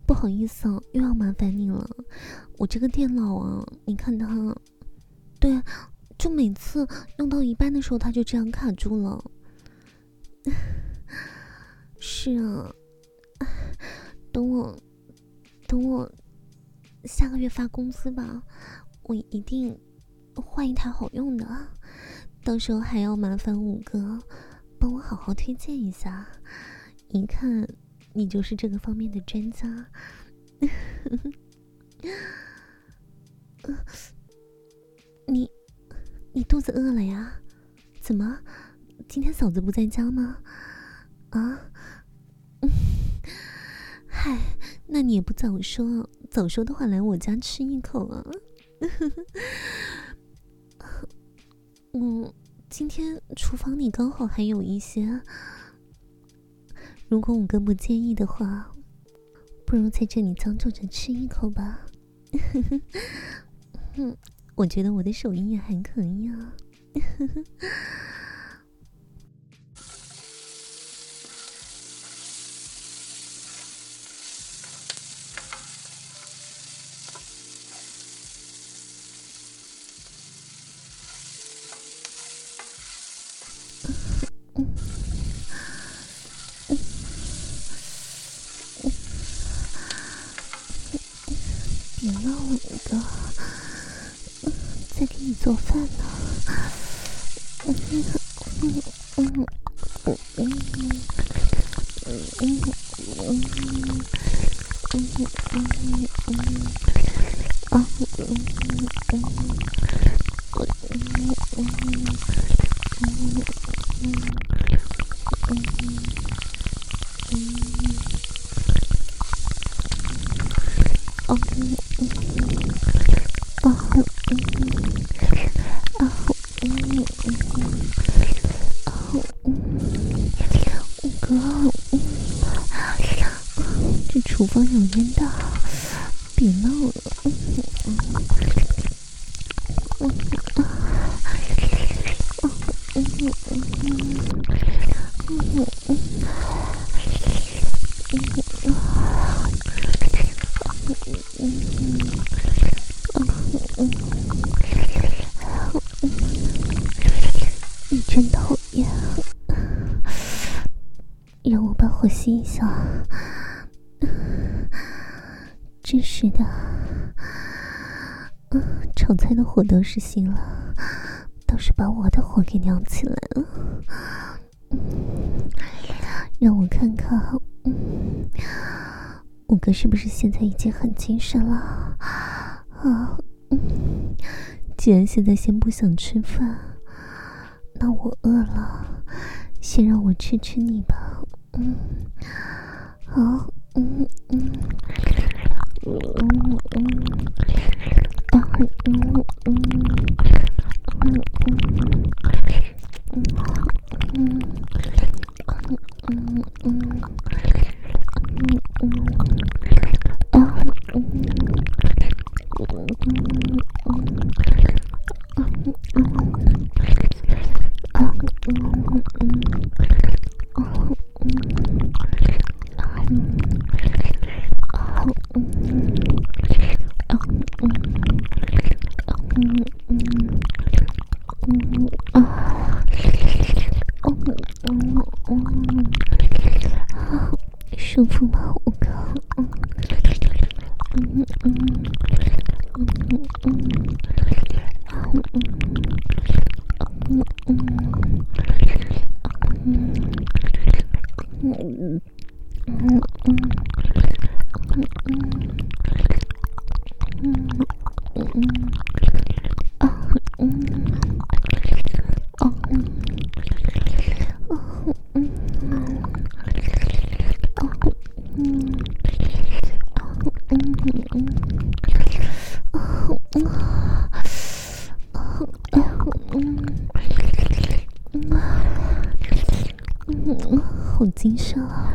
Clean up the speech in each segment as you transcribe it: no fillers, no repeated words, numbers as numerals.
不好意思啊，又要麻烦你了。我这个电脑啊，你看它，对，就每次用到一半的时候，它就这样卡住了。是啊，等我下个月发工资吧，我一定换一台好用的，到时候还要麻烦五哥帮我好好推荐一下，一看你就是这个方面的专家。你肚子饿了呀？怎么，今天嫂子不在家吗？啊？嗨，那你也不早说，早说的话来我家吃一口啊。今天厨房里刚好还有一些，如果五哥不介意的话，不如在这里将就着吃一口吧。我觉得我的手艺也还可以啊。别闹了，五哥，在给你做饭呢。这厨房有烟道，别闹了。你真讨厌，让我把火熄一下。真是的，炒菜的火倒是熄了，倒是把我的火给亮起来了。让我看看，五哥是不是现在已经很精神了啊？既然现在先不想吃饭，那我饿了，先让我吃吃你吧。好。舒服吗，五哥？好精神啊！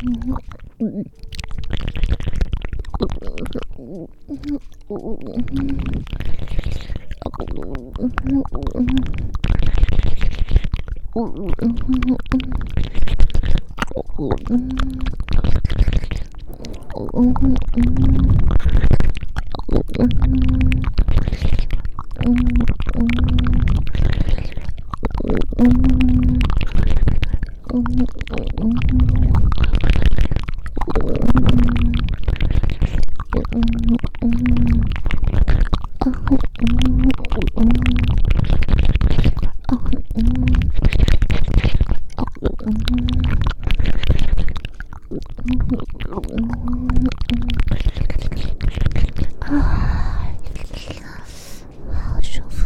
好舒服。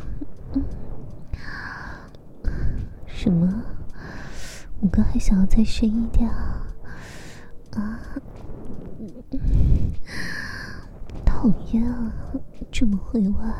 什么？我哥还想要再深一点啊？讨厌啊，这么会玩。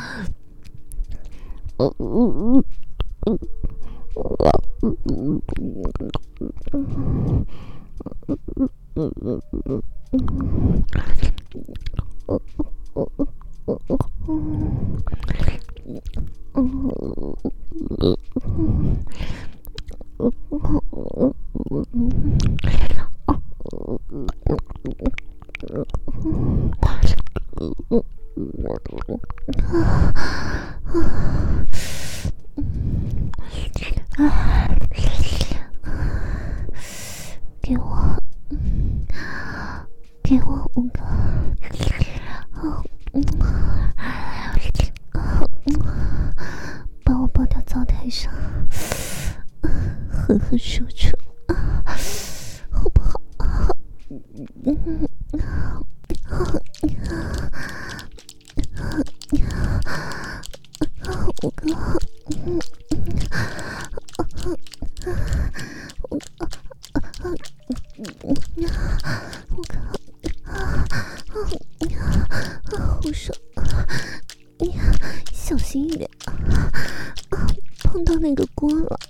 给我5个，把我抱到灶台上，狠狠说出，好不好？5个。我说，小心一点，碰到那个锅了。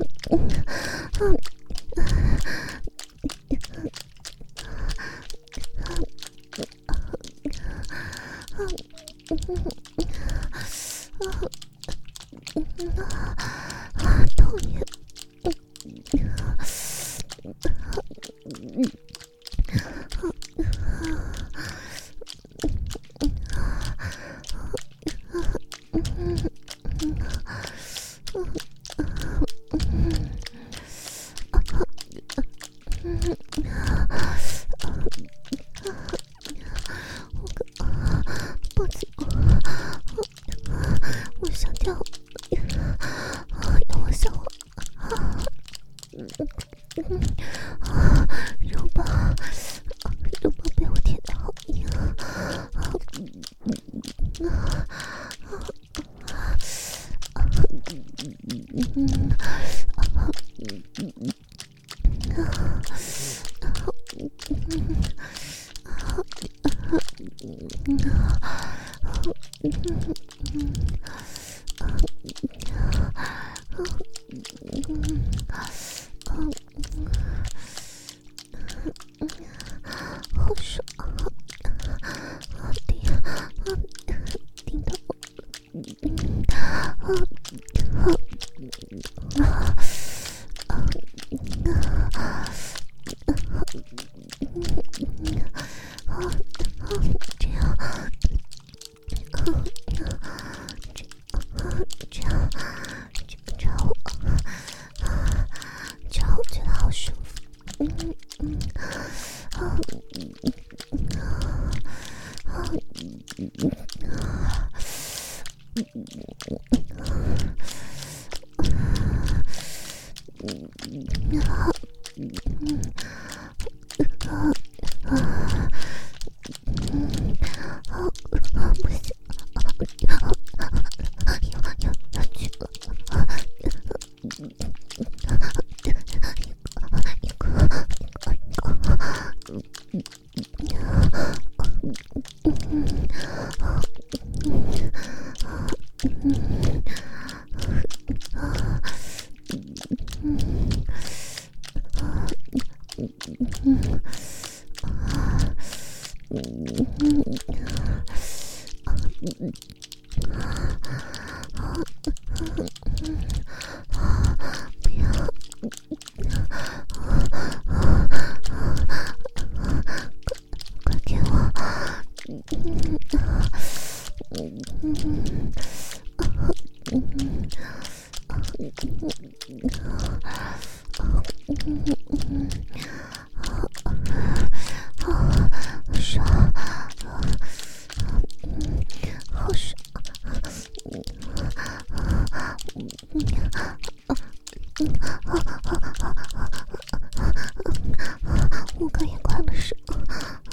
讨厌。我想掉，让我消化。肉包被我舔得好硬。好爽，顶到我。 我刚也快了手，